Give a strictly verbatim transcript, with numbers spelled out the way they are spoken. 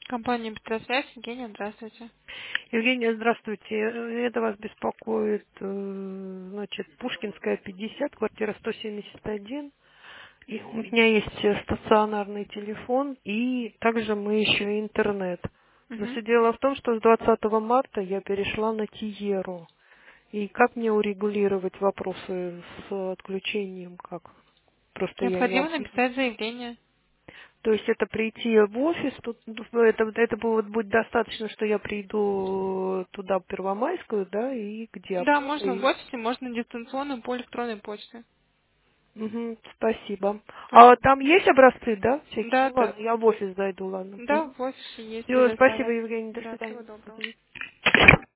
Компания «Петросвязь», Евгения, здравствуйте. Евгения, здравствуйте. Это вас беспокоит, э, значит, Пушкинская, пятьдесят, квартира сто семьдесят один. И у меня есть э, стационарный телефон, и также мы еще и интернет. Но Мгм. все дело в том, что с двадцатого марта я перешла на Тиеру. И как мне урегулировать вопросы с отключением, как? Просто я не Необходимо об- написать заявление. То есть это прийти в офис, тут, ну, это, это будет, будет достаточно, что я приду туда, в Первомайскую, да, и где Да, оплата. можно в И... офисе, можно дистанционно по электронной почте. Мгм, спасибо. А вот Пожалуйста. там есть образцы, да, всякие? Да, Ну да, ладно, я в офис зайду, ладно. да, в офисе есть Все, спасибо, предоставят. Евгений, до Да, всего свидания. доброго. Мгм.